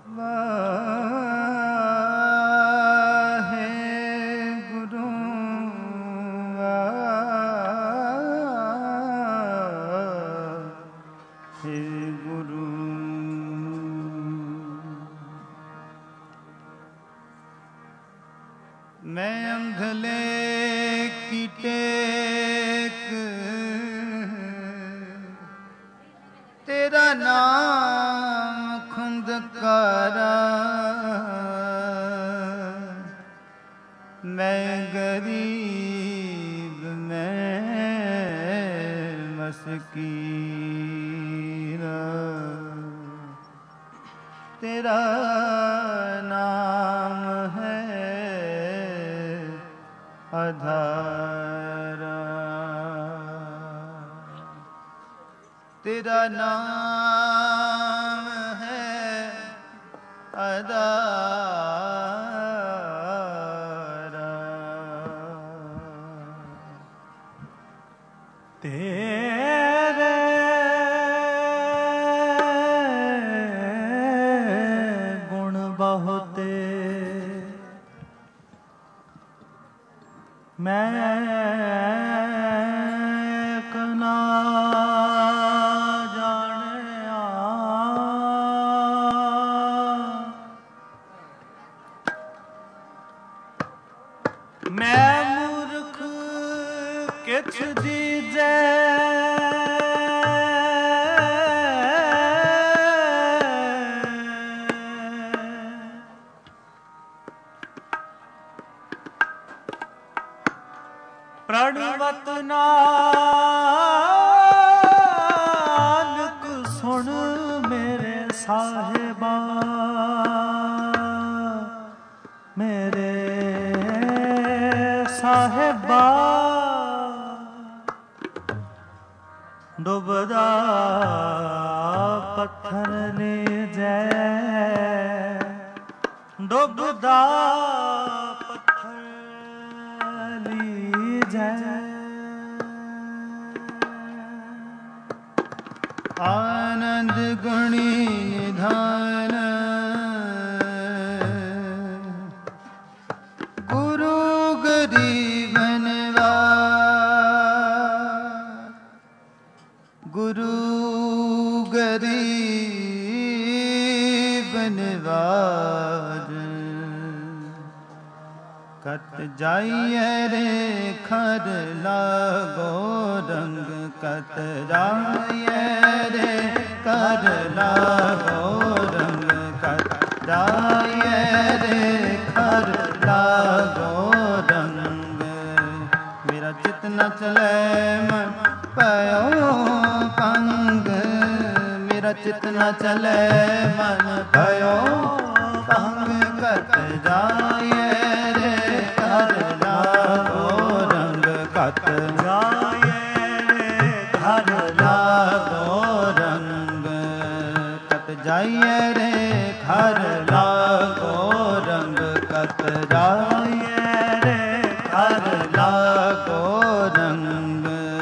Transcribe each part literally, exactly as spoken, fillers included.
ਵਾਹਿਗੁਰੂ ਵਾਹਿਗੁਰੂ। मैं अंधले की टेक तेरा नाम खुंदकारा, मैं गरीब मैं मस्कीन, तेरा नाम है आधारा, तेरा नाम है आधारा। तेरे गुण बहुते मैं कना जानिया, मैं मूर्ख किछ दीजे, प्रणवत नानक सुन मेरे साहिबा, मेरे साहिबा। डुबदा पत्थर ले जाए, डुबदा आनंद गुणी निधान, गुरु गरीब निवार, गुरु गरीब निवार। कत जाइए रे खर लागो रंग, कत जाइए रे कर लागो रंग, कत जाइए रे खर लागो रंग। मेरा चित न चले मन पयो पंग, मेरा चित न चले मन पयो पंग। कत जाइए रे कर लागो रंग, कत जाइए रे कर लागो रंग, कत जाइए रे घर लागो रंग, कत जाइए रे घर लागो रंग।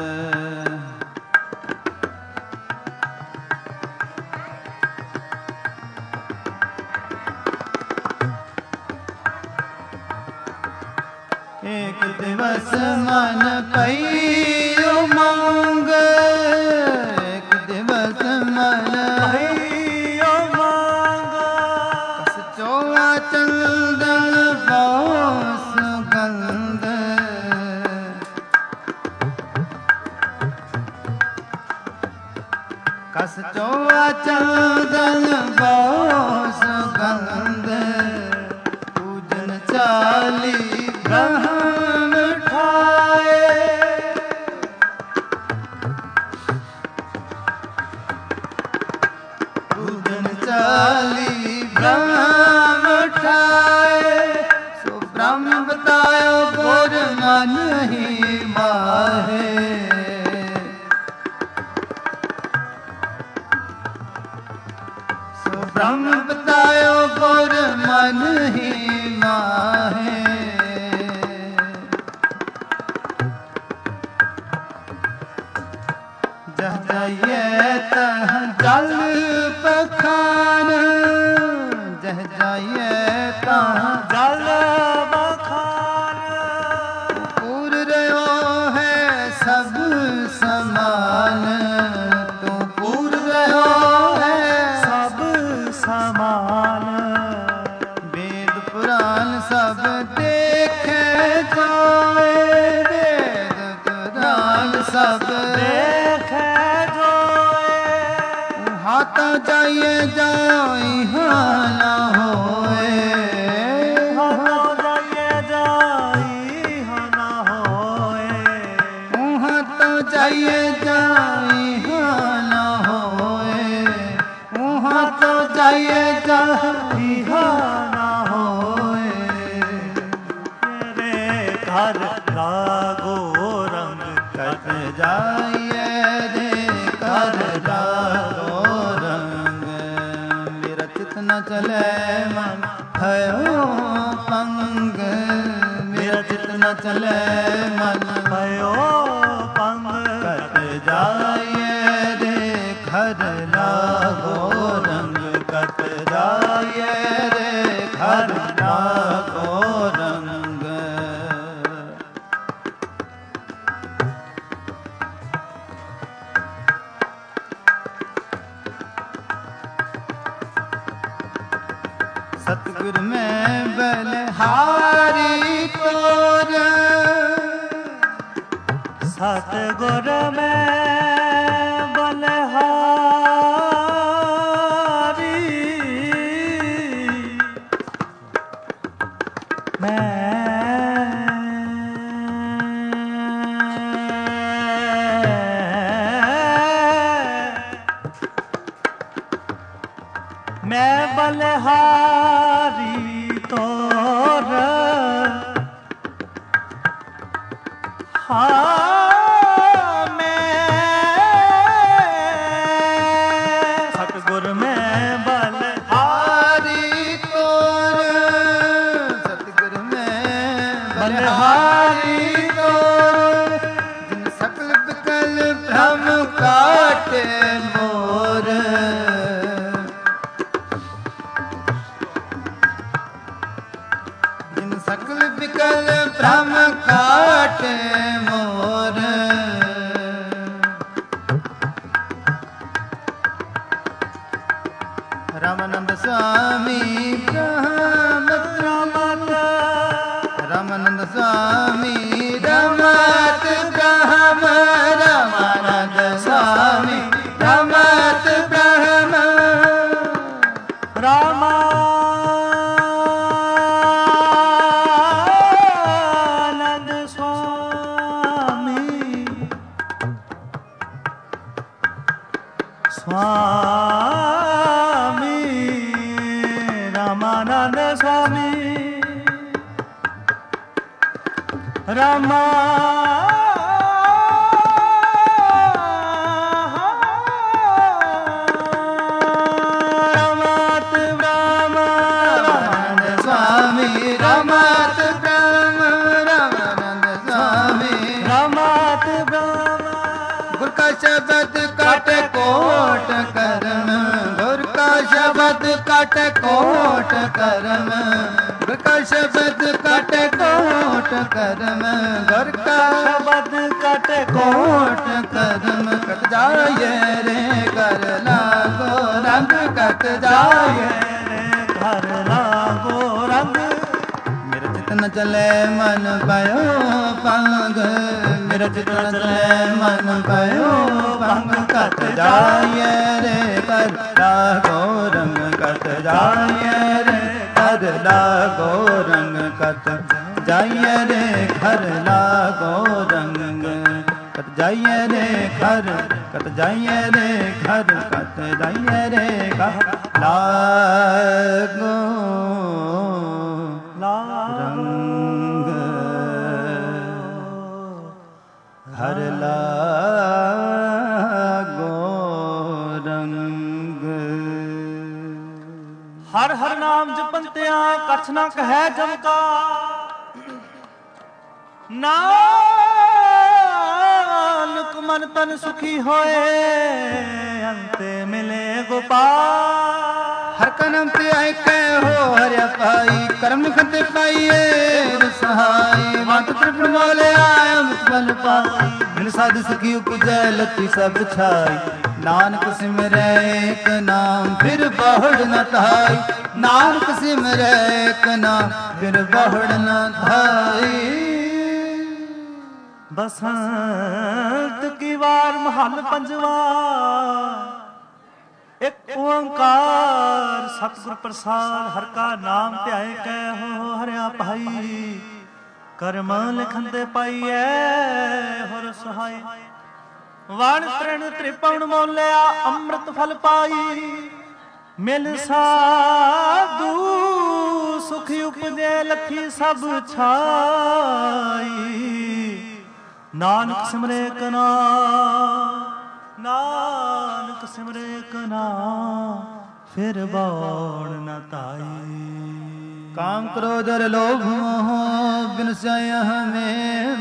एक दिवस मन पई उमंग, एक दिवस मन पई उमंग। कस चोआ चंदन बास गंध, कस चोआ चंदन बास गंध। पूजन चाली ब्रह्म ठाए, पूजन चाली ब्रह्म ठाए। सो ब्रह्म बतायो गुर मन ही माहे, सो ब्रह्म बतायो गुर मन ही माहे। जह जाइए तह जल पखान, जाइए जाई हाँ ना होए, वहाँ तो जाइए जाई हाँ ना होए, वहाँ तो जाइए जाई हाँ ना होए, वहाँ तो जाइए जाई हाँ ना होए। मेरे घर लागो रंग कट जाइए रे कर लागो रंग, मेरा चित न चले मन भयो पंग, मेरा चित न चले मन भयो पंग। कट जाइए रे घर लागो रंग, कट जाइए रे घर लागो रंग। सतगुर में बलहारी तोर, सतगुर में बलहारी, मैं मैं बलहारी तोर, हाँ मैं सतगुर में बलहारी तोर, सतगुर में बलहारी तोर, जिन सकल विकल भ्रम काटे मोर, जिन सकल विकल भ्रम काटे मोर। रामानंद स्वामी ब्रह्मत रमत, रामानंद स्वामी रमत ब्रह्म, रामानंद स्वामी रमत ब्रह्म, रामा स्वामी रामानंद स्वामी रामा रमत ब्रह्म, रामानंद स्वामी रमत ब्रह्म, रामानंद स्वामी रमत ब्रह्म। गुर का शब्द काट कोट करम, गुर का शब्द काट कोट करम, गुर का शब्द काट कोट करम, गुर का शब्द कट कोट करम। कट जाए रे कर लागो रंग, कट जाए रे घर लागो रंग। मेरा चित न चले मन भयो पंग, मेरा चित न चले मन भयो पंग। कट जाए रे कर लागो रंग, कट जाए रे कर लागो रंग, कट जाइए रे घर लागो रंग, कट जाइए रे घर, कट जाइए रे घर, कट जाइए रे घर लागो रंग, घर लागो रंग। हर हर नाम जपंतिया कछ ना कहे जमका, नानक मन तन सुखी होए अंते मिले गोपाल। हर कनम ते आए के हो हर पाई, कर्म खते पाइए सहाय, मात त्रिपुर मोले आया मुतबल पाई, मिल साध सुखी उपजै लती सब छाई, नानक सिमरै एक नाम फिर बहुड़ न धाई, नानक सिमरै एक नाम फिर बहुड़ न धाई। बसंत की वार महल पंजवा, ਇੱਕ ਓੰਕਾਰ ਸਤਿਗੁਰ ਪ੍ਰਸਾਦ, ਹਰਿ ਕਾ ਨਾਮ ਧਿਆਏ ਕੈ ਹੋ ਹਰਿਆ ਭਾਈ। ਕਰਮ ਲਿਖੰਦੇ ਪਾਈਐ ਹੋਰ ਸਹਾਈ। ਵਣ ਤ੍ਰਿਣ ਤ੍ਰਿਪਵਨ ਮੋਲਿਆ ਅੰਮ੍ਰਿਤ ਫਲ ਪਾਈ। ਮਿਲ ਸਾਧੂ ਸੁਖ ਉਪਜੈ ਲਖੀ ਸਭ ਛਾਈ। ਨਾਨਕ ਸਿਮਰੇ ਕਨਾ, ਨਾਨਕ ਸਿਮਰੇ ਕਨਾ, ਫਿਰ ਬਾਣ ਨ ਧਾਈ। काम क्रोध और लोभ मोह बिनसय हमें।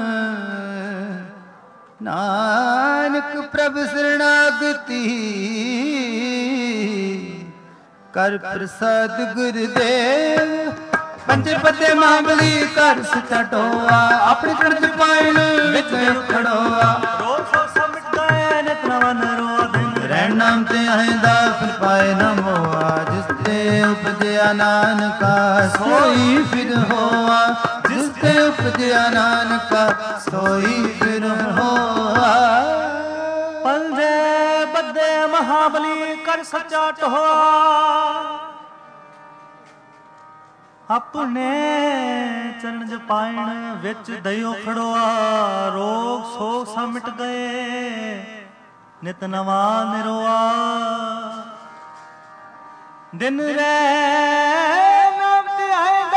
नानक प्रभु शरणागति कर प्रसाद गुरुदेव। पंच पते महाबली कर सचा टोआ। अपने चढ़ पाइन विच खड़ोआ। रोज सो समिट गए नित नवन रो दिन। रहन नाम ते आएंदा फिर पाए न मोआ। जिसते उपजया नानका सोई फिर होआ। जिसते उपजया नानका सोई फिर होआ। पंजे बद्दे महाबली कर सच्चा टोआ। अपने चरण जपाइन विच दयो खड़ोआ। रोग सोग समिट गए नित नवा निरोआ। दिन रे नाम ते आएगा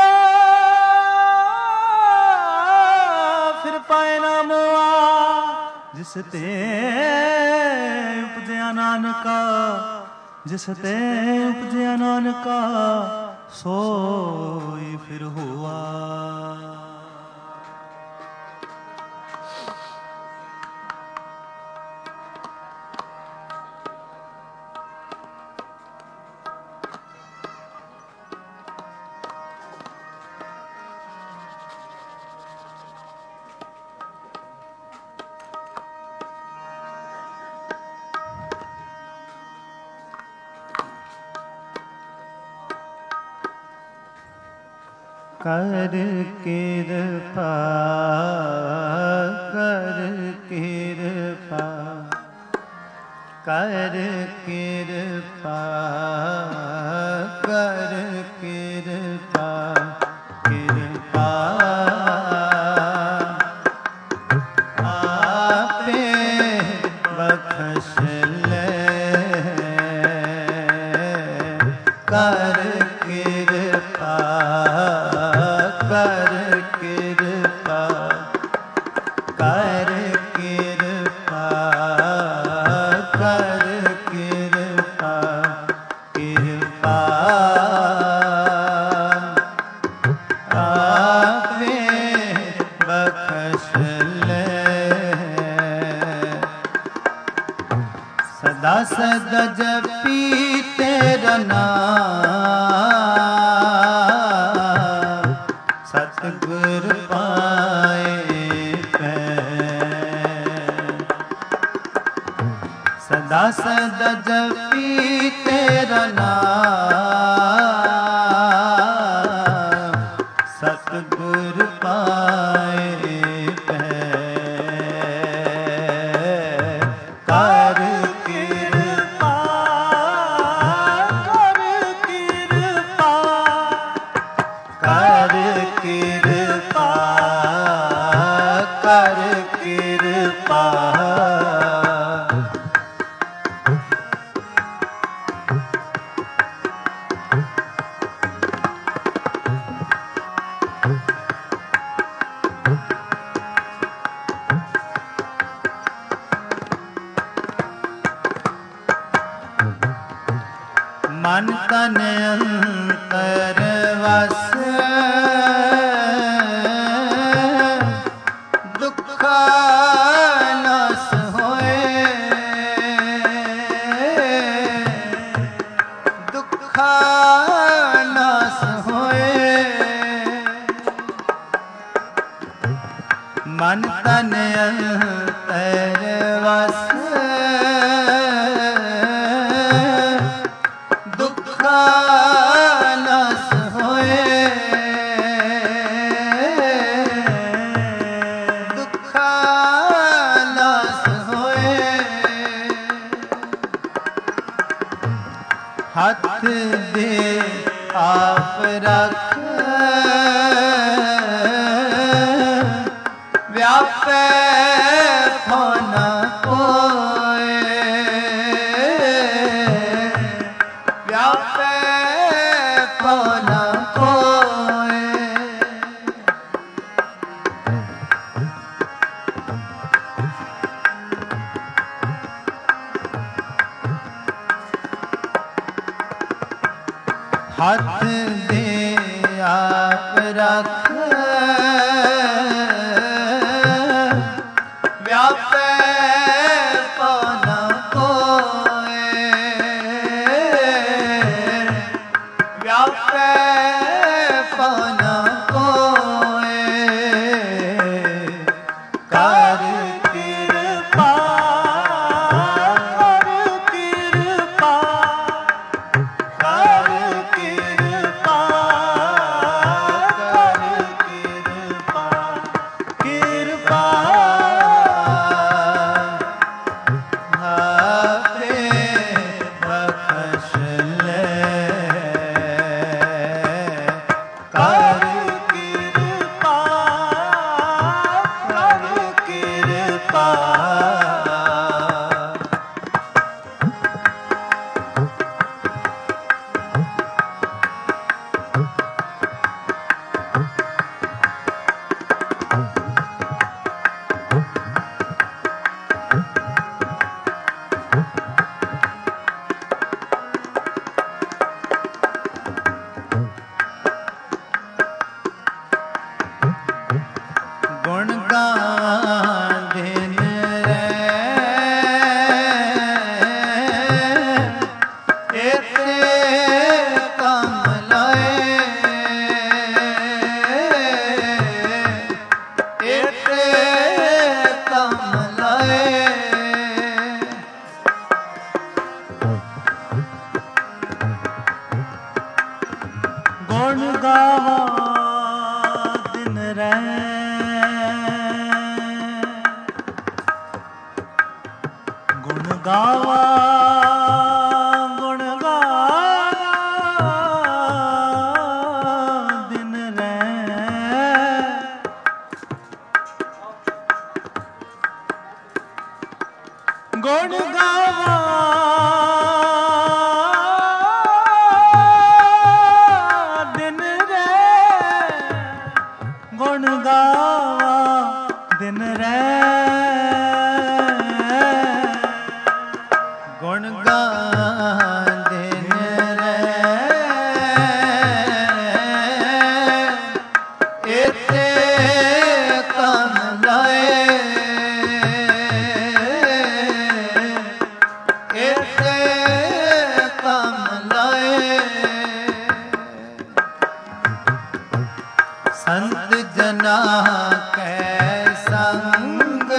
फिर पाए ना मोआ। जिस ते उपजया नानका, जिस ते उपजया नानका, सोई फिर हुआ। कर कृपा, कर कृपा, कर कृपा, कर कृपा, कृपा आपे बख्श ले। कर कृपा, कर कृपा, कर कृपा, कर कृपा, कृपा आपे बख्श ले। सदा सदा जपी तेरा नाम। सतगुर पाए पै। सदा सदा जपी तेरा नाम। सतगुर पाए पै। कर कृपा, कर कृपा, कर कृपा, कर कृपा। मन तन अंतर वस दुखा नास होए। दुखा नास होए। मन तन अंतर वस दुखा नास होए। दुखा नास होए। हथ दे आप रख व्यापे फोन कोय व्यापे फोन कोय हाथ दे आप रख व्यापे पौन कोय व्यापे पौन कोय कर कृपा कर कृपा कर कृपा कर कृपा गुण गान दिन रे इतने कम लाए इतने कम लाए गुण गावा दिन रै गुण गावा गुण गावा दिन रै गुण गावा दिन रै गुण गावा दिन रै गुण गान दिन रे इतने कम लाए इतने कम लाए संत जना के संग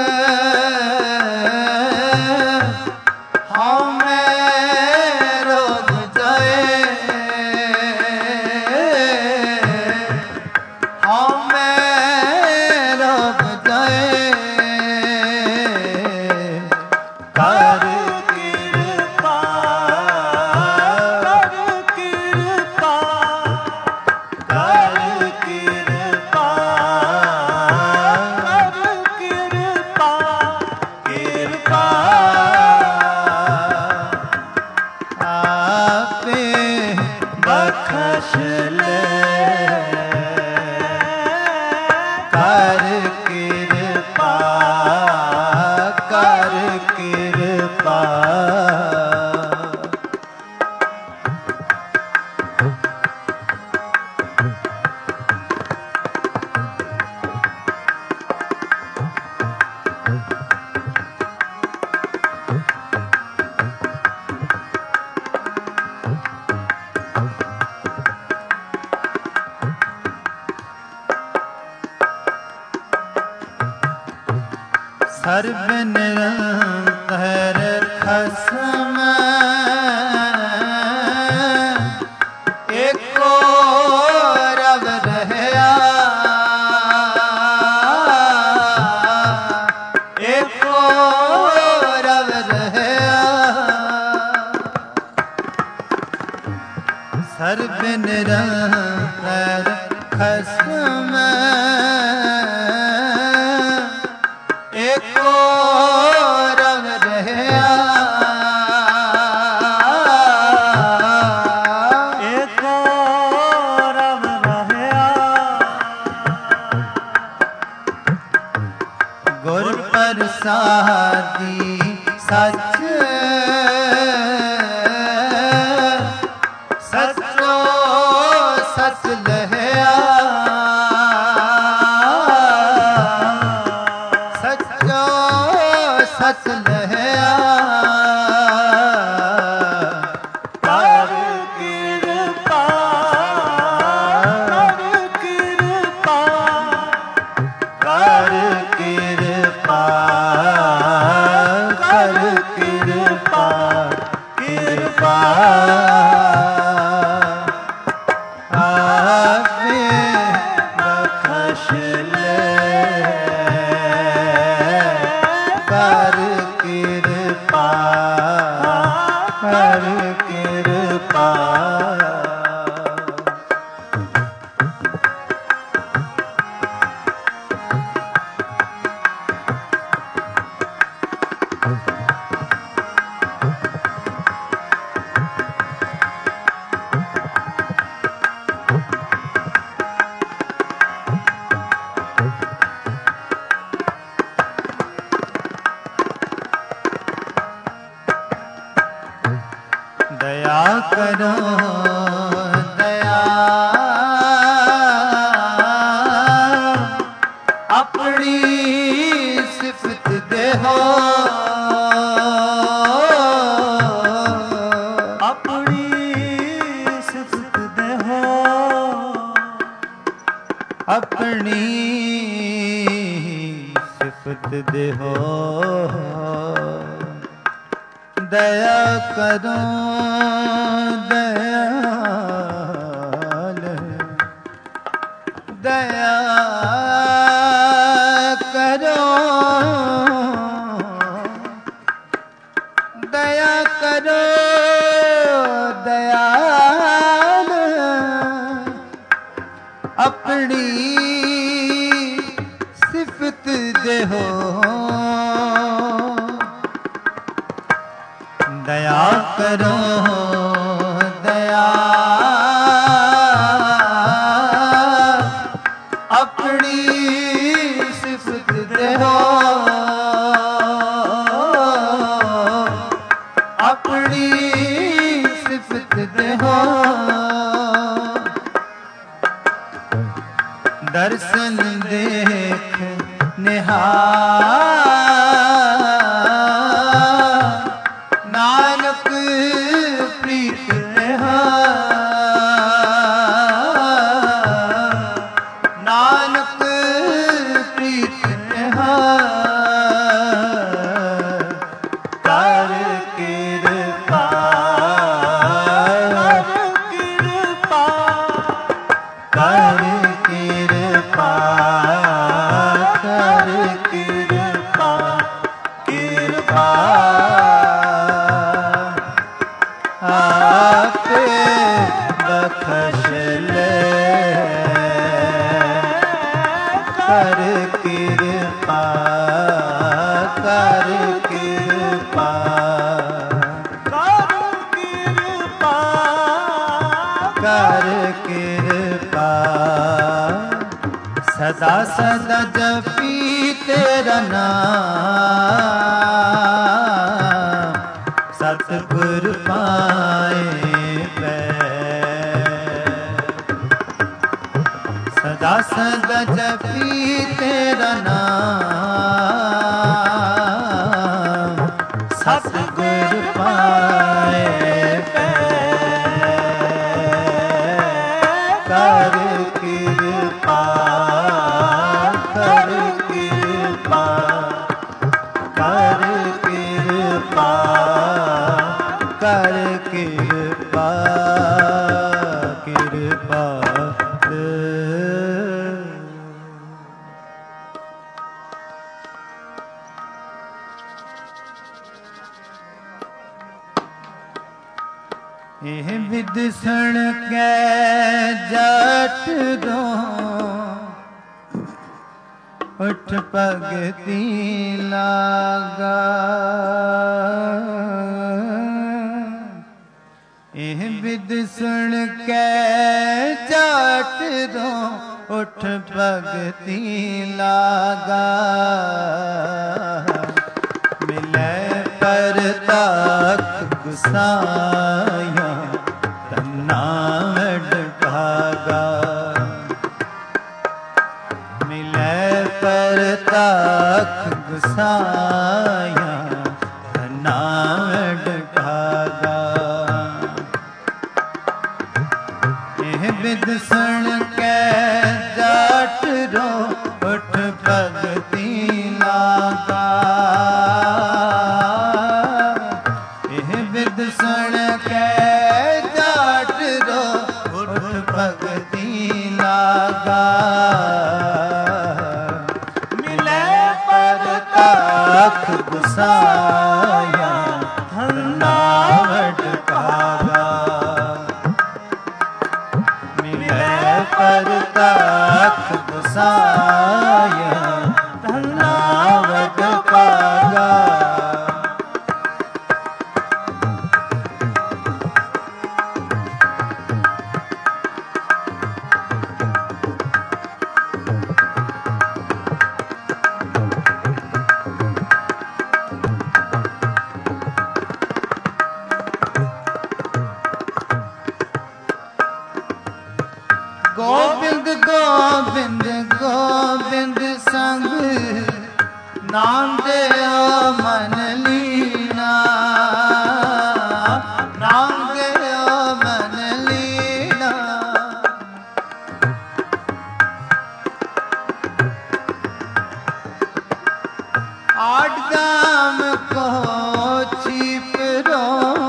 बख्श ले कर कृपा कर कृपा सर्व निरंतर खसम एको रब रहया एको रब रहया ਸਰਬ ਨਿਰੰਤਰ ਖਸਮ ਏਕੋ ਰਵ ਰਹਿਆ ਏਕੋ ਰਵ ਰਹਿਆ ਗੁਰ ਪ੍ਰਸਾਦੀ ਸੱਚ ਸਚੋ ਸਚ ਲਹਿਆ ਸਚੋ ਸਚ ਲਹਿਆ ਕਰ ਕਿਰਪਾ ਕਰ ਕਿਰਪਾ ਕਰ ਕਿਰਪਾ ਕਰ ਕਿਰਪਾ ਕਿਰਪਾ ਆਪੇ ਬਖਸ਼ ਲੈ ਕਰ ਕਿਰਪਾ ਕਰ ਕਿਰਪਾ ਦਇਆ ਕਰੋ ਦਇਆ ਆਪਣੀ ਸਿਫਤ ਦੇਹੋ ਆਪਣੀ ਸਿਫਤ ਦੇਹੋ ਆਪਣੀ ਸਿਫਤ ਦੇਹੋ ਦਇਆ ਕਰੋ ਦਇਆਲ ਦਇਆ ਕਰੋ ਦਇਆ ਕਰੋ ਦਇਆਲ ਆਪਣੀ ਸਿਫਤ ਦੇਹੋ ਦਇਆ ਕਰੋ ਦਇਆ ਆਪਣੀ ਸਿਫਤ ਦੇਹੋ ਆਪਣੀ ਸਿਫਤ ਦੇਹੋ ਦਰਸ਼ਨ ਦੇਖ ਨਿਹਾਲ ਨਾਨਕ ਪ੍ਰੀਤ ਰਹਾ ਨਾਨਕ ਪ੍ਰੀਤ ਰਹਾ ਕਰ ਕਿਰਪਾ ਕਰ ਕਿਰਪਾ ਕਰ ਕਿਰਪਾ ਕਿਰਪਾ ਆਪੇ ਬਖਸ਼ ਲੈ ਕਰ ਕਿਰਪਾ ਕਰ ਕਿਰਪਾ ਕਰ ਕਿਰਪਾ ਕਰ ਕਿਰਪਾ ਸਦਾ ਸਦਾ ਜਪੀ ਤੇਰਾ ਨਾਮ ਸਤਿਗੁਰ ਪਾਏ ਪੈ ਸਦਾ ਸਦਾ ਜਪੀ ਤੇਰਾ ਨਾਮ ਸਤਿਗੁਰ ਪਾਏ ਪੈ ਕਰ ਕਿਰਪਾ ਕਰ ਕਿਰਪਾ ਕਰ ਕਿਰਪਾ ਕਰ ਕਿਰਪਾ ਕਿਰਪਾ ਇਹ विदिसण के जट रो उठ भगति लागा। एह विदिसण के जट रो उठ भगति लागा। मिले परताख गुसाया तन्ना वड भागा। मिले परताख गुसाया तन्ना वड भागा। एह विदिसण के जट रो उठ भगति लागा। एह विदिसण के जट रो उठ भगति लागा। मिले परताख गुसाया धन्ना वड भागा। मिले परताख गुसाया धन्ना वड भागा। गोविंद गोविंद गोविंद संग नाम देओ मन लीना। नाम देओ मन लीना। आठ गाम को छिप रो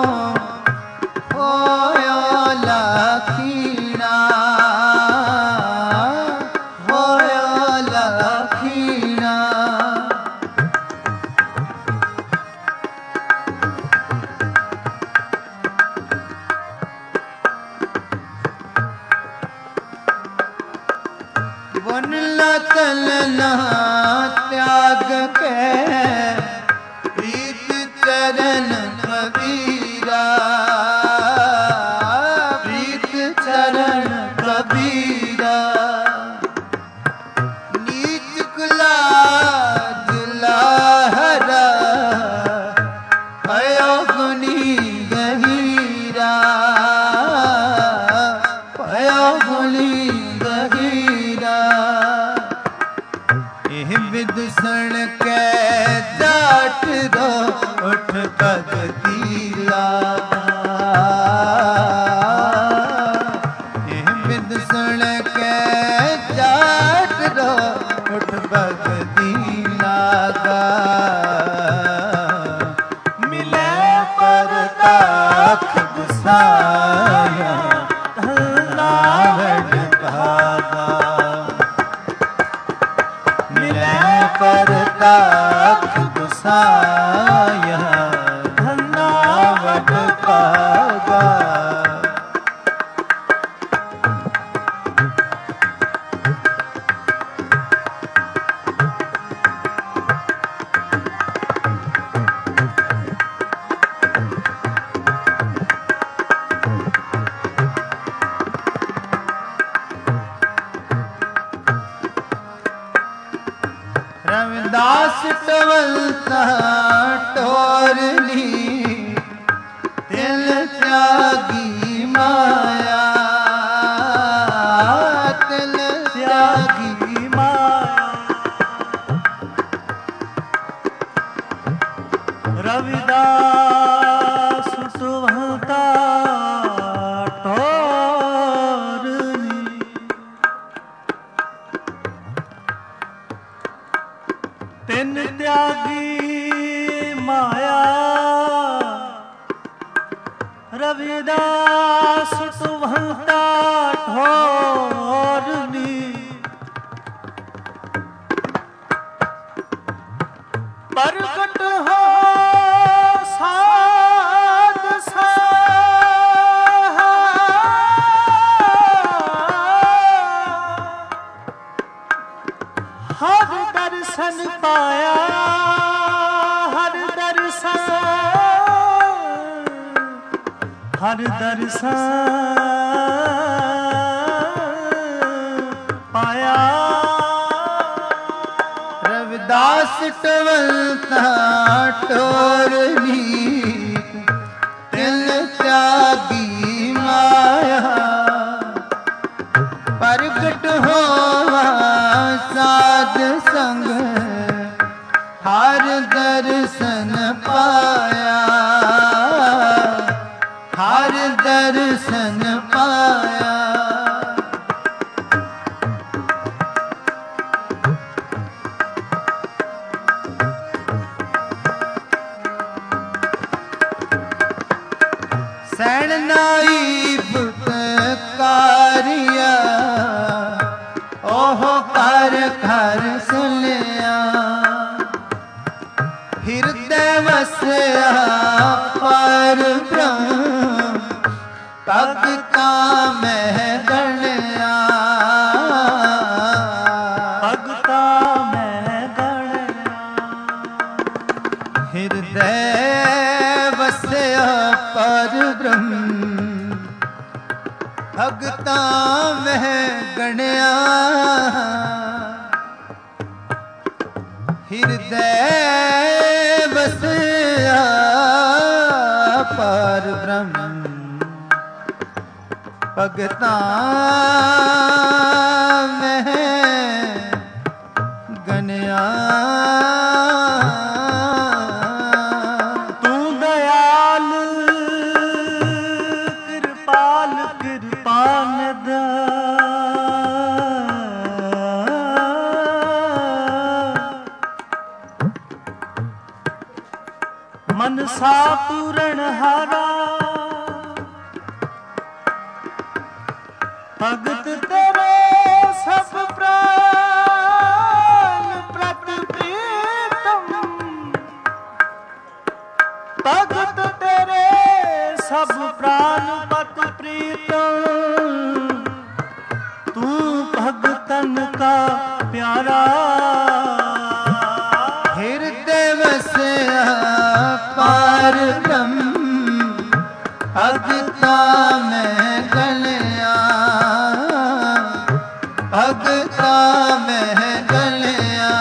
होयो लखीना। वन लतलना त्याग के प्रीत चरण कबीरा। प्रीत चरण कबीरा। नीच कुला दुलाहरा भयो गुनी गहीरा। भयो गुनी गहीरा। एह विदिसण के जट रो उठ भगति लागा। एह विदिसण के जट रो उठ भगति लागा। मिले परताख गुसाया धन्ना वड भागा। मिले परताख गुसाया धन्ना वड भागा। रविदास टवलता टोरनी तिल त्यागी माया। तिल त्यागी माया। रविदास टवलता टोरनी तिन त्यागी माया। हर दर्शन पाया। रविदास टवलता टोरनी तिल त्यागी माया। प्रगट होवा साध संग हर दर्शन पाया। हर दर्शन पाया। सैन नाई पुतकारिया ओह कर कर सुनिया। हृदय वसया पर ब्रह्म भगता में गणया। भगता में गणया। हृदय वसया पर ब्रह्म भगता में गणया। हृदय वसया पर ब्रह्म भगता में गणया। तू दयाल कृपाल कृपान दा। मनसा पूरण हारा भगत तेरे सब प्राण प्रति प्रीतम। भगत तेरे सब प्राण प्रति प्रीतम। तू भगतन का प्यारा। हृदय वसया पार ब्रह्म भगता में गणया। भगता में गणया।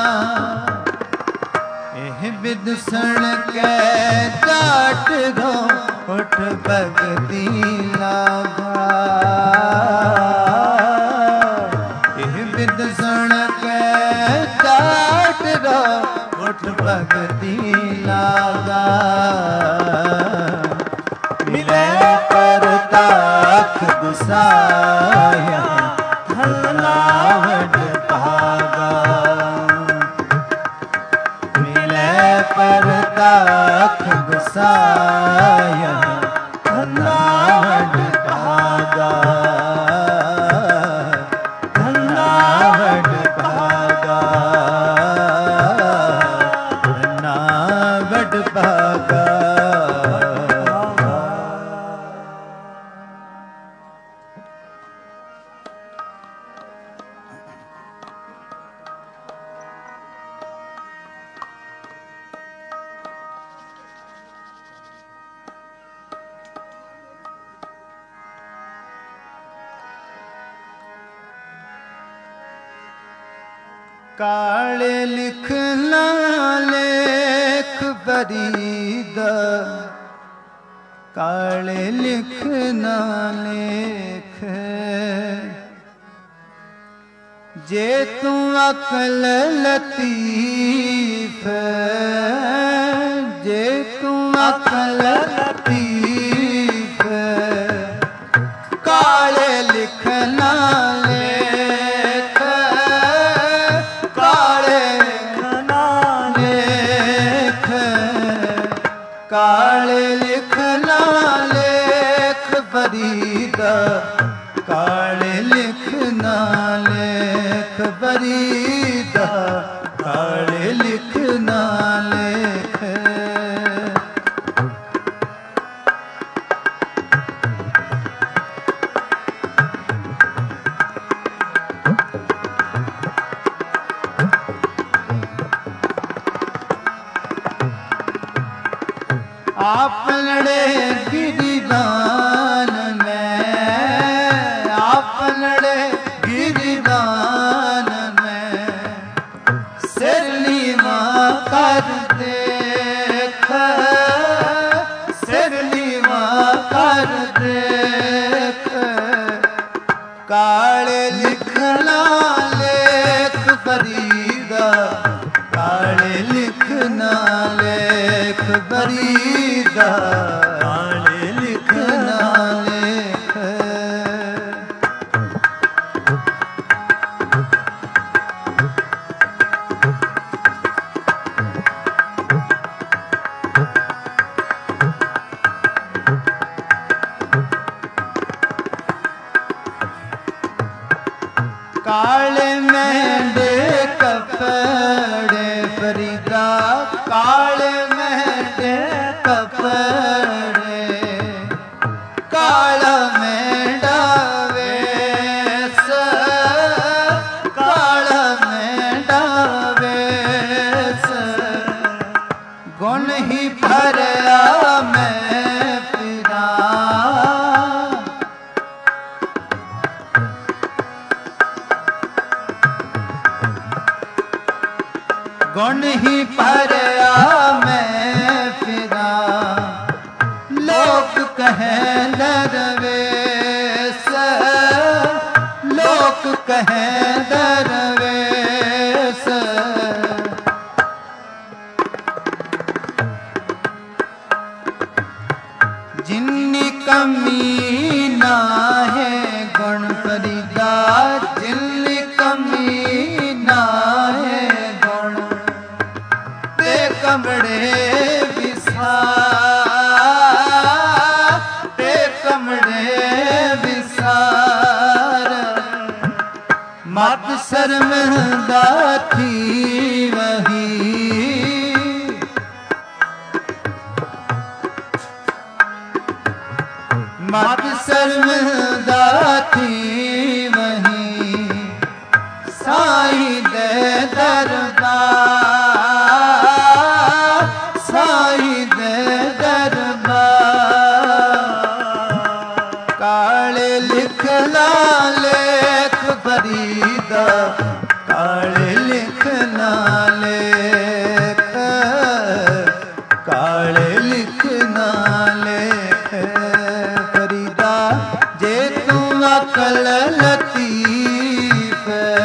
एह विदुषण के जाट दो उठ भगती लागा। एह विदुषण के जाट दो उठ भगती लागा। मिले परताख गुसाया धनावड भागा। मिले परताख गुसाया धनावड भागा। धनावड भागा। धनावड भागा। काले लिखना लेख बरीदा। काले लिखना लेख जे तू अकल लतीफ। जे तू अकल लतीफ। काले लिखना लेख। काले लिखना लेख। काले लिखना लेख बरीदा। काले लिखना लेख बरीदा। काले लिखना लेख। आप लड़े गिरिदान ਕਾਲੇ ਲਿਖਣਾ ਲੇਖ ਫਰੀਦਾ, ਕਾਲੇ ਲਿਖਣਾ ਲੇਖ ਫਰੀਦਾ, ਕਾਲੇ ਲਿਖਣਾ ਲੇਖ। ਕਾਲੇ ਮਹਿੰਦੇ ਕੱਪੜੇ ਫਰੀਦਾ, ਕਾਲੇ ਮਹਿੰਦੇ ਕੱਪੜੇ, ਕਾਲਾ ਮਹਿੰਦਾ ਵੇਸ, ਕਾਲਾ ਮਹਿੰਦਾ ਵੇਸ, ਗੁਣ ਹੀ ਭਰਿਆ ਮੈਂ ਫਿਰਾਂ, ਗੁਣ ਹੀ ਭਰਿਆ ਮੈਂ ਫਿਰਾਂ, ਲੋਕ ਕਹੈ ਦਰਵੇਸ਼, ਲੋਕ ਕਹੈ ਦਰਵੇਸ਼, ਜਿੰਨੀ ਕਮੀ ਨਾ ਹੈ ਗੁਣ ਫਰੀਦਾ, ਜਿੰਨੀ ਕਮੀ ਨਾ ਹੈ ਗੁਣ, ਤੇ ਕਮੜੇ ਵਿਸਾਰ, ਤੇ ਕਮੜੇ ਵਿਸਾਰ, ਮਤ ਸ਼ਰਮਿੰਦਾ ਥੀ ਵਹੀ, ਮਤ ਸ਼ਰਮਿੰਦਾ ਥੀ ਵਹੀ, ਸਾਈਂ ਦੇ ਦਰਬਾਰ, ਸਾਈਂ ਦੇ ਦਰਬਾਰ, ਕਾਲੇ ਲਿਖਣਾ ਲੇਖ ਫਰੀਦਾ, ਕਾਲੇ ਲਿਖਣਾ ਲੇਖ, ਕਾਲੇ ਲਿਖਣਾ ਲੇਖ ਫਰੀਦਾ, ਜੇ ਤੂੰ ਅਕਲ ਲਤੀਫ,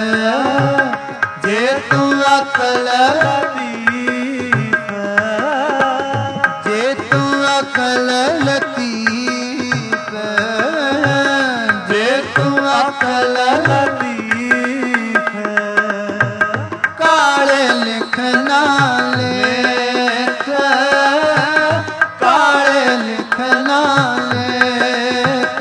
ਜੇ ਤੂੰ ਅਕਲ ਲਤੀਫ, ਜੇ ਤੂੰ ਅਕਲ ਲਤੀਫ, ਜੇ ਤੂੰ ਅਕਲ ਲਤੀਫ, ਕਾਲੇ ਲਿਖਣਾ ਲੇਖ, ਕਾਲੇ ਲਿਖਣਾ ਲੇਖ,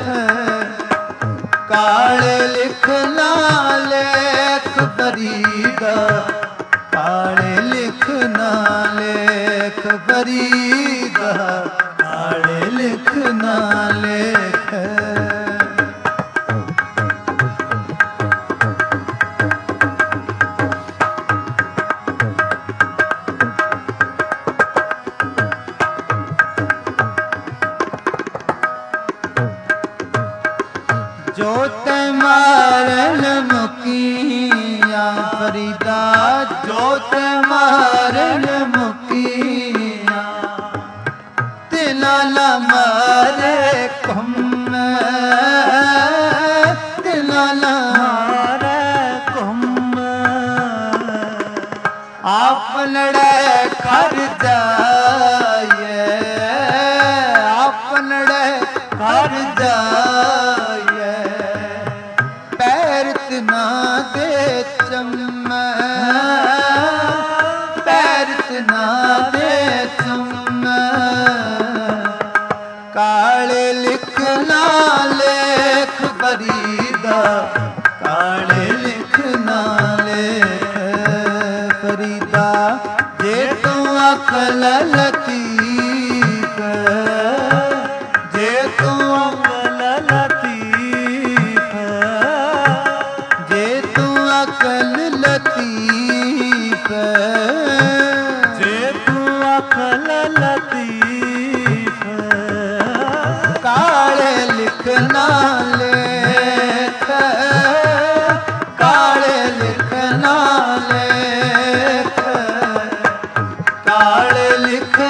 ਕਾਲੇ ਲਿਖਣਾ ਲੇਖ ਫਰੀਦਾ, ਕਾਲੇ ਲਿਖਣਾ ਲੇਖ ਫਰੀਦਾ, ਕਾਲੇ ਲਿਖਣਾ ਲੇਖ। ਜੋਤ ਮਾਰਨ ਮੁਕੀਆਂ ਫਰੀਦਾ, ਜੋਤ ਮਾਰਨ ਮੁਕੀਆਂ, ਤਿਨਾ ਲਾ ਮਾਰੇ ਘੁੰਮ, ਤਿਨਾ ਲਾ ਮਾਰੇ ਘੁੰਮ, ਆਪ ਨੜੇ ਖਰ ਜਾਏ, ਆਪ ਨੜੇ ਖਰ ਜਾਏ, ਪੈਰਤ ਨਾ ਦੇ ਚੰਮ, ਪੈਰਤ ਨਾ ਦੇ ਚੰਮ, ਕਾਲੇ ਲਿਖਣਾ ਲੇਖ ਫਰੀਦਾ, ਕਾਲੇ ਲਿਖਣਾ ਲੇਖ ਫਰੀਦਾ, ਜੇ ਤੂੰ ਅਕਲ ਲਤੀਫ, ਜੇ ਤੂੰ ਅਕਲ ਲਤੀਫ, ਜੇ ਤੂੰ ਅਕਲ ਲਤੀਫ, ਜੇ ਤੂੰ ਅਕਲ ਲਤੀਫ, ਕਾਲੇ ਲਿਖਣਾ ਲੇਖ, ਕਾਲੇ ਲਿਖਣਾ ਲੇਖ, ਕਾਲੇ ਲਿਖ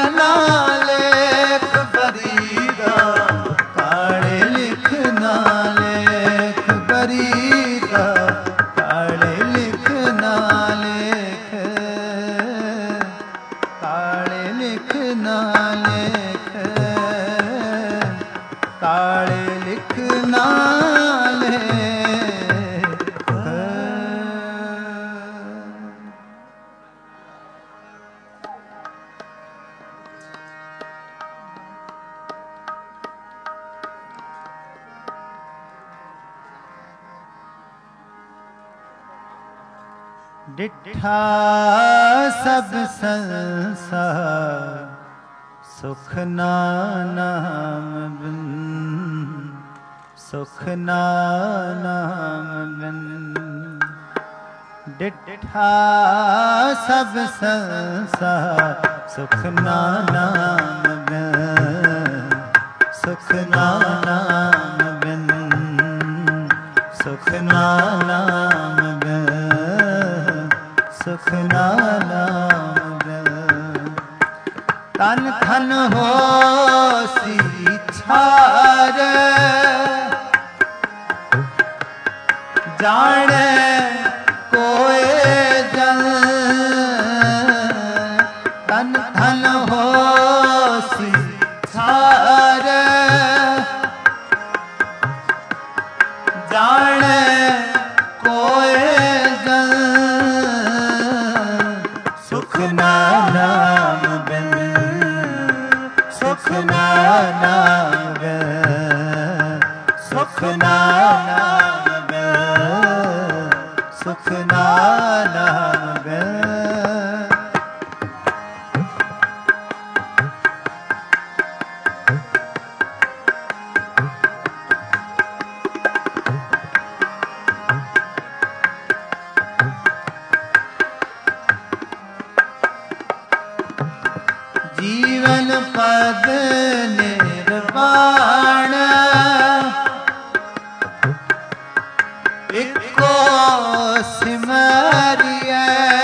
नाले डिठा सब संसार सुख नाम बिन, सुख नाम बिन। डिठा सब संसार सुख नाम बिन, सुख नाम बिन, सुख नाम बिन, सुख नाम बिन। तन धन हो सी छार जाने कोई जन। तन धन हो सी छार जाने कोई जन। सुख नाम बिन, सुख नाम बिन, सुख नाम बिन, सुख नाम बिन। जीवन पद निर्वाण इको सिमरिए।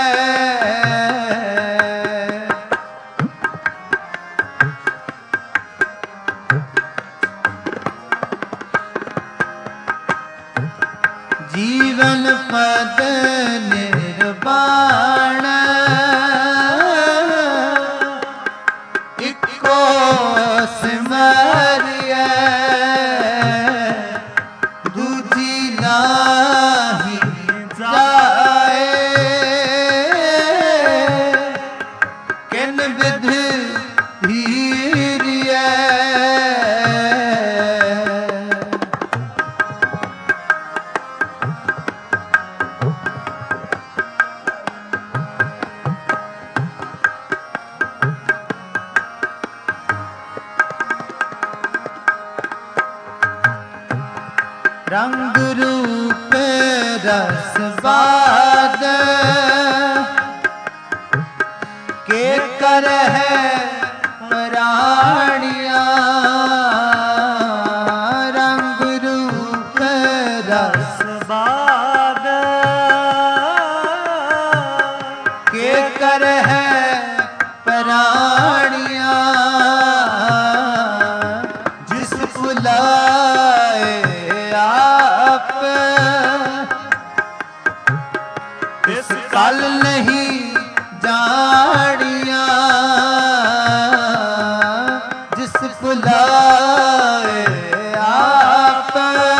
जीवन पद निर्वाण इको सिमरिए। दूजी नाही जाए किन विध धीरिए। रंग रूप रस बाद के कर है प्राणिया। रंग रूप रस बाद के कर है प्राणिया। जिस बुलाए इस कल नहीं जानिया। जिस बुलाए आप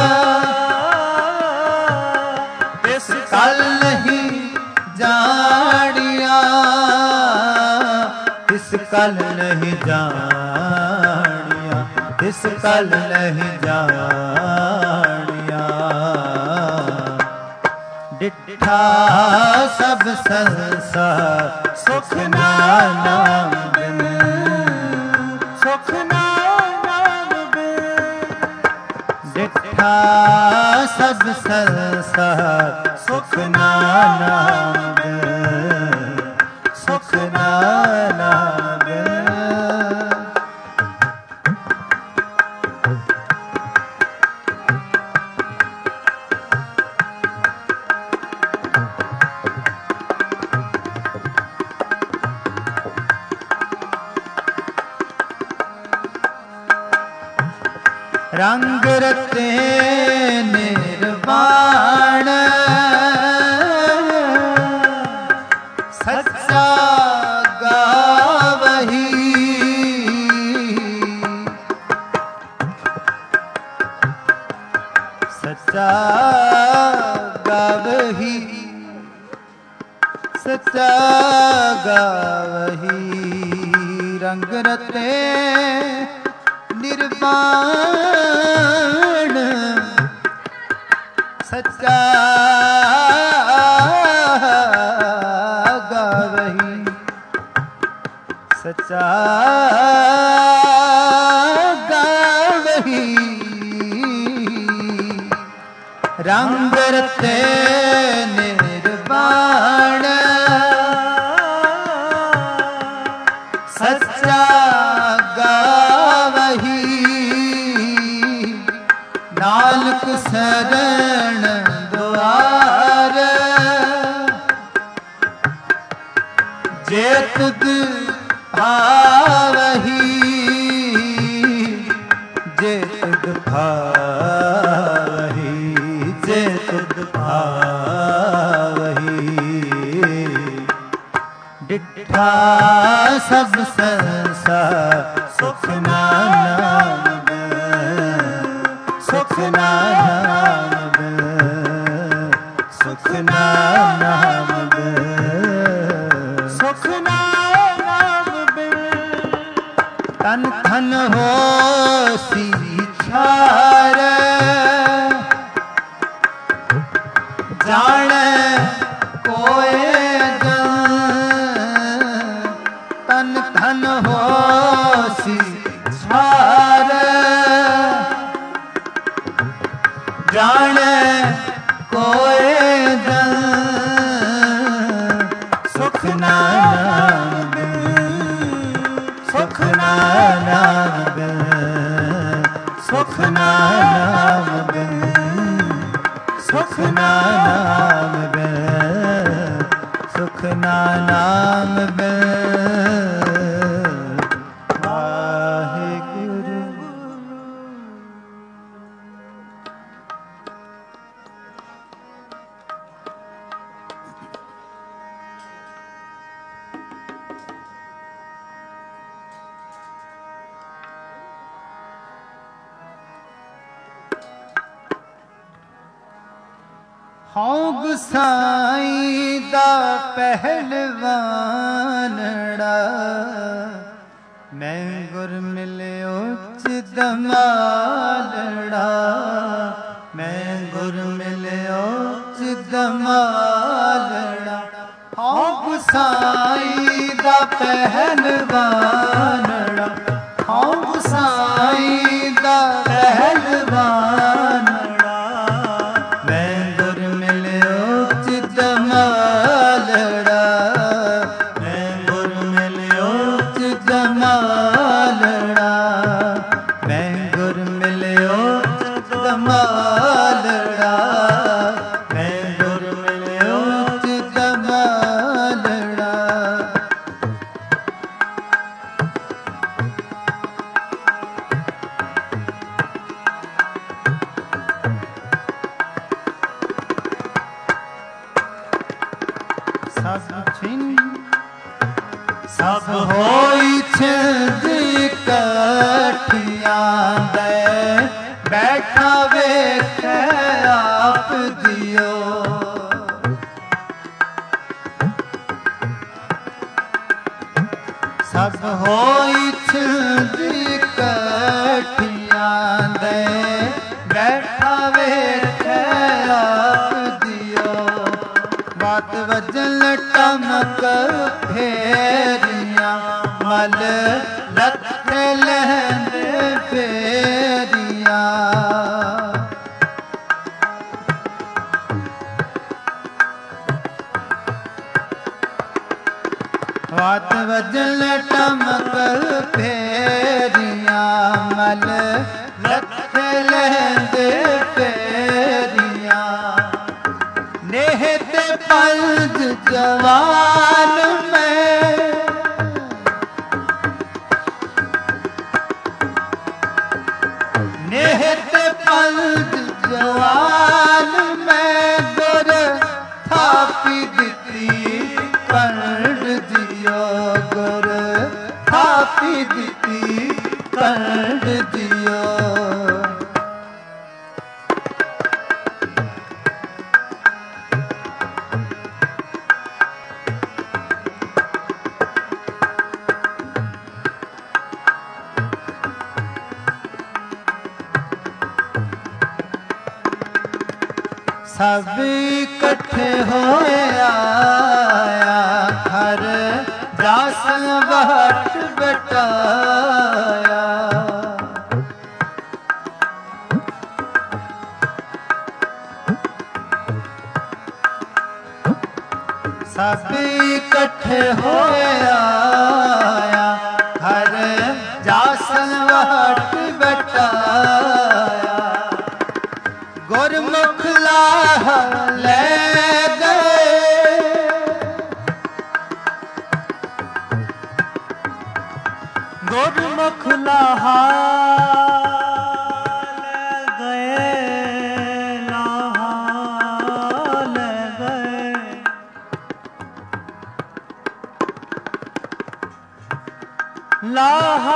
इस कल नहीं जानिया। इस कल नहीं जानिया, इस कल नहीं जानिया। डिठा सब संसार सुख नाम बिन, सुख नाम बिन। डिठा सब संसार सुख नाम बिन, सुख नाम बिन। रंग रते निर्वाण सच्चा गावही। सच्चा गावही सच्चा गावही रंग रते निर्वाण सच्चा गावही सच्चा गावही रंग रते निर्वाण सच्चा गावही नानक शरण द्वार जे तुद भावही जे तुद भावही जे तुद भावही डिठा सब संसार सुख नाम सुख नाम सुख नाम सुख नाम तन धन हो सी छार जाने कोए तन धन हो सी छार जाने कोए जन सुख नाम सुख नाम सुख नाम सुख नाम सुख नाम वाहेगुरु। हाँ गुसाई दा पहलवानड़ा मैं गुर मिलियो चिदमालड़ा मैं गुर मिलियो चिदमालड़ा हाँ गुसाई दा पहलवानड़ा हाँ गुसाई दा पहलवान सब होई छिंद कठियां दे बैठा वेख आप दियो सब होई छिंद कठियां दे बैठा वेख आप दियो बात वजन टमक फेरियां मल लथ लहंदे फेरियां बात वजन टमक फेरियां मल लथ लहंदे फेरियां नेहते पंज जवान में नेहते पंज जवान में गुर थापी दिती कंड दियो गुर थापी दिती कंड दियो ਸਭ ਇਕੱਠੇ ਹੋਇਆ ਹਰ ਜਾਸਨ ਵਟ ਬਟਾਇਆ। ਸਭ ਇਕੱਠੇ ਹੋਇਆ ਹਰ ਜਾਸਨ ਵਟ ਬਟਾਇਆ। ਗੁਰਮੁਖ ਲਾਹ ਲੈ ਗਏ ਗੁਰਮੁਖ ਲਾਹਾ ਲੈ ਗਏ ਲਾਹਾ ਲੈ ਗਏ। ਲਾਹਾ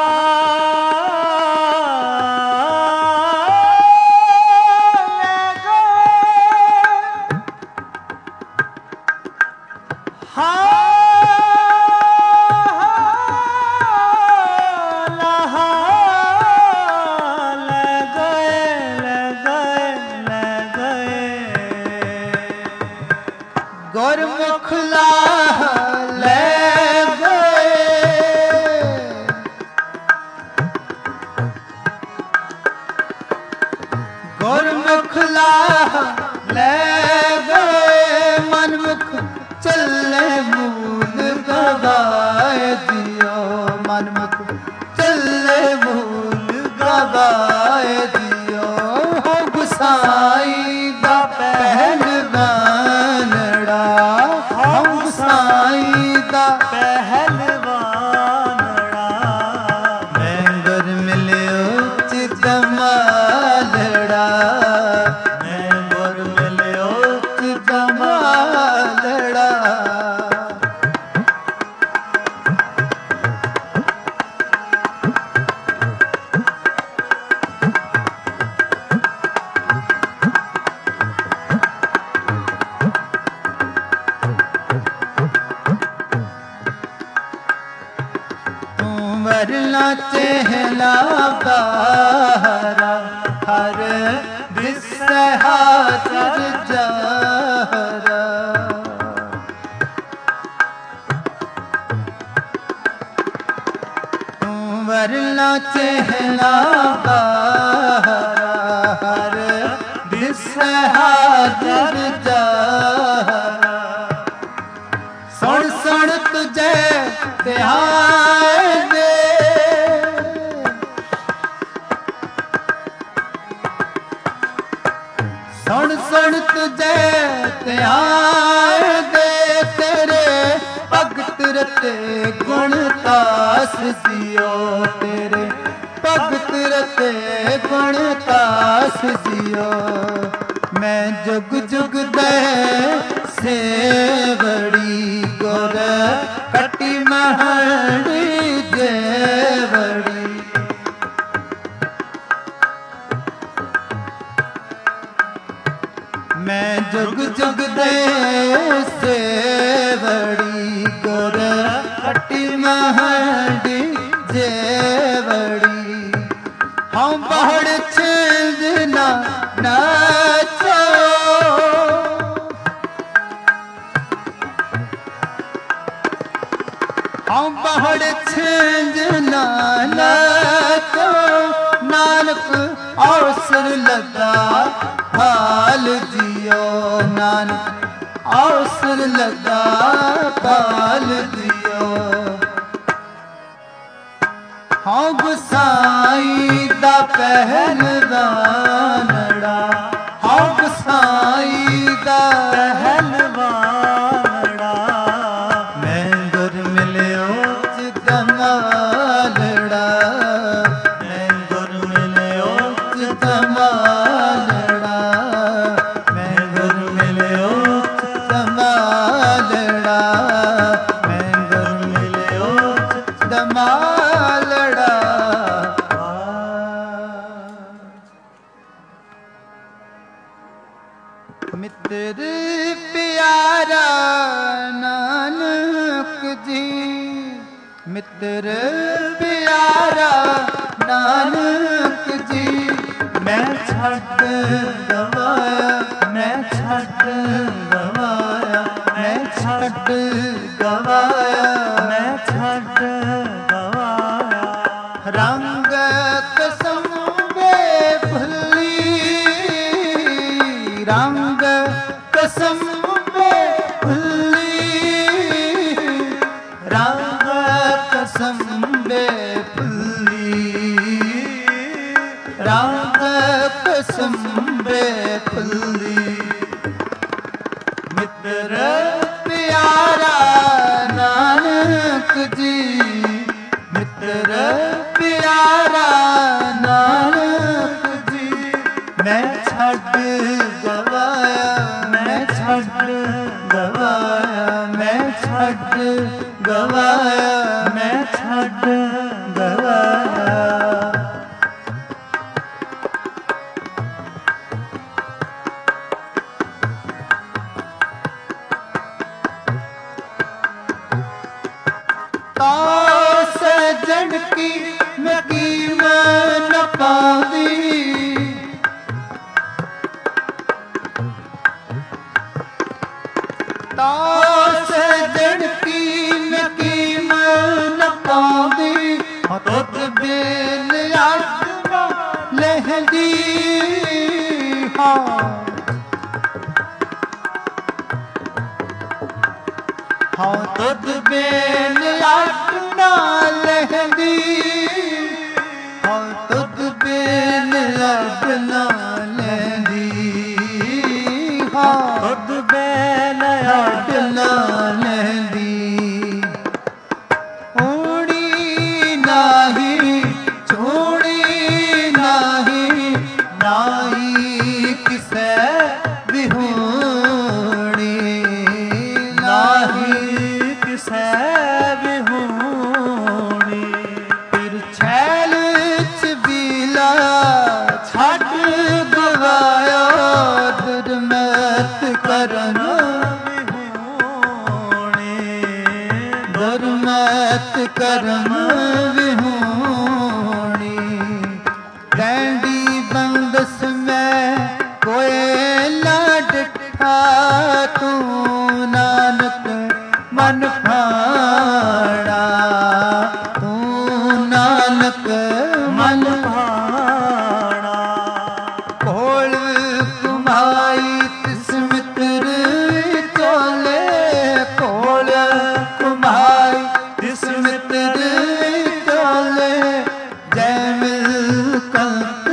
ਗੁਰਮੁਖ ਲਾਹ ਲੈ ਗਏ। ਗੁਰਮੁਖ ਲਾਹ ਲੈ ਗਏ। ਮਨਮੁਖ ਚੱਲੇ ਮੂਲ ਗਵਾਏ ਦਿਓ। ਮਨਮੁਖ ਚੱਲੇ ਮੂਲ ਗਵਾਏ ਦਿਓ। ਹੋ ਗੁਸਾਈ ਦਾ ਪਹਿਲਵਾਨੜਾ ਹਮ ਸਾਈਂ ਦਾ ਪਹਿਲਵਾਨੜਾ। ਮੈਂ ਗੁਰ ਮਿਲਿਓ ਚਿਤ ਮਾਲੜਾ। ਮੈਂ ਗੁਰ ਮਿਲਿਓ ਚਿਤ ਮਾਲੜਾ। ਵਰਨਾ ਚਹਿਲਾ ਬਾਰਾ ਹਰ ਦਿਸੈ ਹਾਜ਼ਰ ਜਾਰਾ। ਤੂੰ ਵਰਨਾ ਚਹਿਲਾ ਬਾਰਾ ਹਰ ਦਿਸੈ ਹਾਜ਼ਰ ਜਾਰਾ। ਸੁਣ ਸੁਣ ਤੁਝੇ ਧਿਆਨ ਦੇ। ਸੁਣ ਸੁਣ ਤੁਝੇ ਧਿਆਨ ਦੇ। ਤੇਰੇ ਭਗਤ ਰਤੇ ਗੁਣ ਤਾਸ ਦਿਓ। ਤੇਰੇ ਭਗਤ ਰਤੇ ਗੁਣ ਤਾਸ ਦਿਓ। ਮੈਂ ਜੁਗ ਜੁਗ ਦੇ ਸੇਵੜੀ ਗੁਰ ਕਟੀ ਮਹੜੀ ਜੇਵੜੀ। ਮੈਂ ਜੁਗ ਜੁਗ ਦੇ ਸੇਵੜੀ ਗੁਰ ਕਟੀ ਮਹੜੀ ਜੇਵੜੀ। ਹਉ ਬਹੜ ਛਿੰਦ ਨਾ ਨਾਚੋ। ਹਉ ਬਹੜ ਛਿੰਦ ਨਾ ਨਾਚੋ। ਨਾਨਕ ਅਵਸਰ ਲੱਗਾ ਹਾਲ ਜਿਓ। ਨਾਨਕ ਅਵਸਰ ਲੱਗਾ ਹਾਲ ਜਿਓ। ਹਉ ਗੁਸਾਈ ਦਾ ਪਹਿਲਵਾਨੜਾ। ਹਉ ਗੁਸਾਈ ਦਾ ਪਹਿਲਵਾਨੜਾ। ਮੈਂ ਗੁਰ ਮਿਲਿਓ ਚਿਤ ਮਾਲੜਾ। ਮੈਂ ਗੁਰ ਮਿਲਿਓ ਚਿਤ ਮਾਲੜਾ। ਮੈਂ ਗੁਰ ਮਿਲਿਓ ਚਿਤ ਮਾਲੜਾ। ਮੈਂ ਗੁਰ ਮਿਲਿਓ ਚਿਤ ਮਾਲੜਾ। ਮਿੱਤਰ ਪਿਆਰਾ ਨਾਨਕ ਜੀ। ਮਿੱਤਰ ਪਿਆਰਾ ਨਾਨਕ ਜੀ। ਮੈਂ ਛੱਡ ਦਵਾਇਆ ਮੈਂ ਛੱਡ रंग कसम बेफुल्ली, रंग कसम बेफुल्ली, रंग कसम बेफुल्ली। मित्र प्यारा नानक जी, मित्र प्यारा नानक जी, मैं छड़ गवाया, मैं छड़ गवाया, मैं छड़ गवाया, मैं छड़ गवाया। तो सजन की मैं कीमत न पाऊंगी, तो सजन की मैं कीमत न पाऊंगी। तुझ बिन आत्मा लहदी, हाँ हाँ तुझ बिन आत्मा लहदी, हाँ तुझ बिन आत्मा लहदी, हाँ तुझ बिन आत्मा लहदी। ओड़ी नाही छोड़ी नाही, नाई किसे बिहोड़ी, नाही किसे बिहोड़ी। फिर छैल छबीला छट गवाया, दुर्मत करन विहोणी, दुर्मत करन विहोणी। डैंडी बंदस में कोयला डिठा, तू नानक मन भाणा, तू नानक मन भाणा। कोल कुमाई तिस मित्र चोले, कोल कुमाई तिस मित्र चोले, जय मिल कंत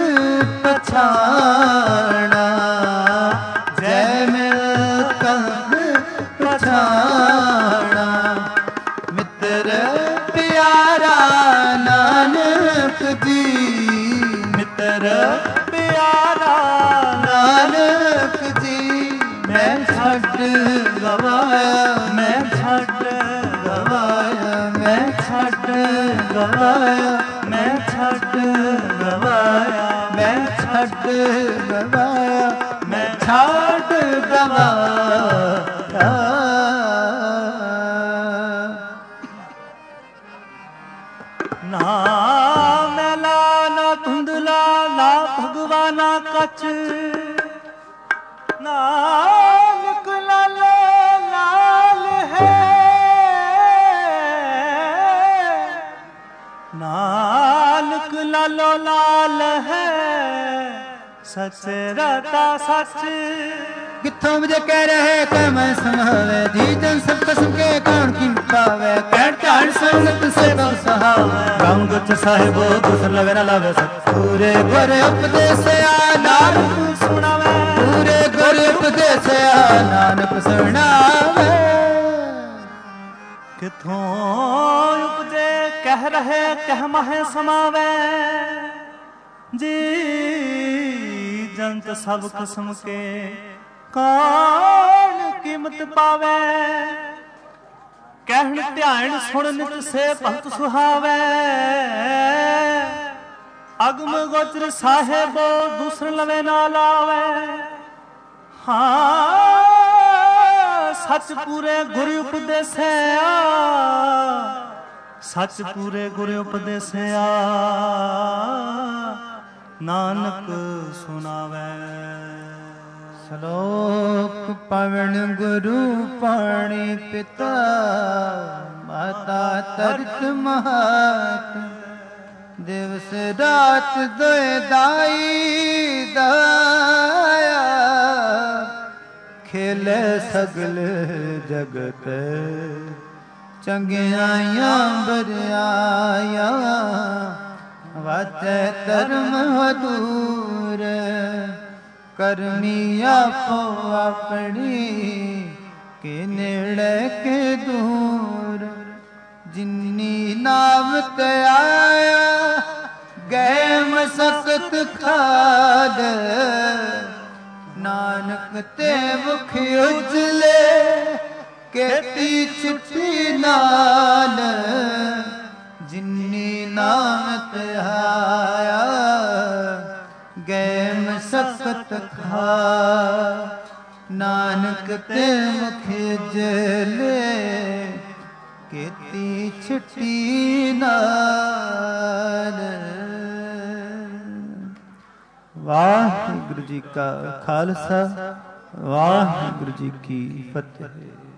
पछाणा, जय मिल कंत पछाणा। मित्र प्यारा नानक जी, मित्र प्यारा नानक जी, मैं छड़ गवाया, मैं छड़ गवाया, मैं छड़ गवाया, मैं छड़ गवाया, मैं छड़ गवाया, मैं छड़ गवाया। ना मैला ना धुंधला ना भगवाना कछ, नानक लाल लाल है, नानक लालो लाल है, सच रता सच। किथों मुझे कह रहे कि मैं संभावे, जी जन सब कसम के कौन की पावे, कैट कान संगत से बहु सहावे। रंग च साहिबो दुस लवे न लावे, पूरे गुर उपदेश आ नानक सुनावे, पूरे गुर उपदेश आ नानक सुनावे। किथों उपजे कह रहे कह महे समावे, जी जंत सब किस्म के कौन कीमत पावे। कहन ध्यान सुन नित से भगत सुहावे, अगम गोचर साहेबो दूसर लवे ना लावे। हाँ सच पूरे गुरु उपदेसिया, सच पूरे गुरु उपदेसिया, नानक सुनावे। श्लोक पवन गुरु पाणी पिता, माता तरत महात, दिवस रात दोए दाई दाया। ਖੇਲੇ ਸਗਲ ਜਗਤ ਚੰਗਿਆਈਆਂ ਬਰਿਆਇਆ ਵਾਚੈ ਧਰਮ ਹਦੂਰ ਕਰਮੀ ਆਪੋ ਆਪਣੀ ਕੇ ਨੇੜੇ ਕੇ ਦੂਰ ਜਿਨੀ ਨਾਮ ਤੇ ਆਇਆ ਗਏ ਮਸਕਤ ਖਾਦ ਨਾਨਕ ਤੇ ਮੁਖ ਉਜਲੇ ਕੇਤੀ ਛੁੱਟੀ ਨਾਲ ਜਿਨੀ ਨਾਮ ਤੇ ਆਇਆ ਗਏ ਮਸਕਤ ਖਾ ਨਾਨਕ ਤੇ ਮੁਖ ਉਜਲੇ ਕੇਤੀ ਛੁੱਟੀ ਨਾਲ। ਵਾਹਿਗੁਰੂ ਜੀ ਕਾ ਖਾਲਸਾ ਵਾਹਿਗੁਰੂ ਜੀ ਕੀ ਫਤਿਹ।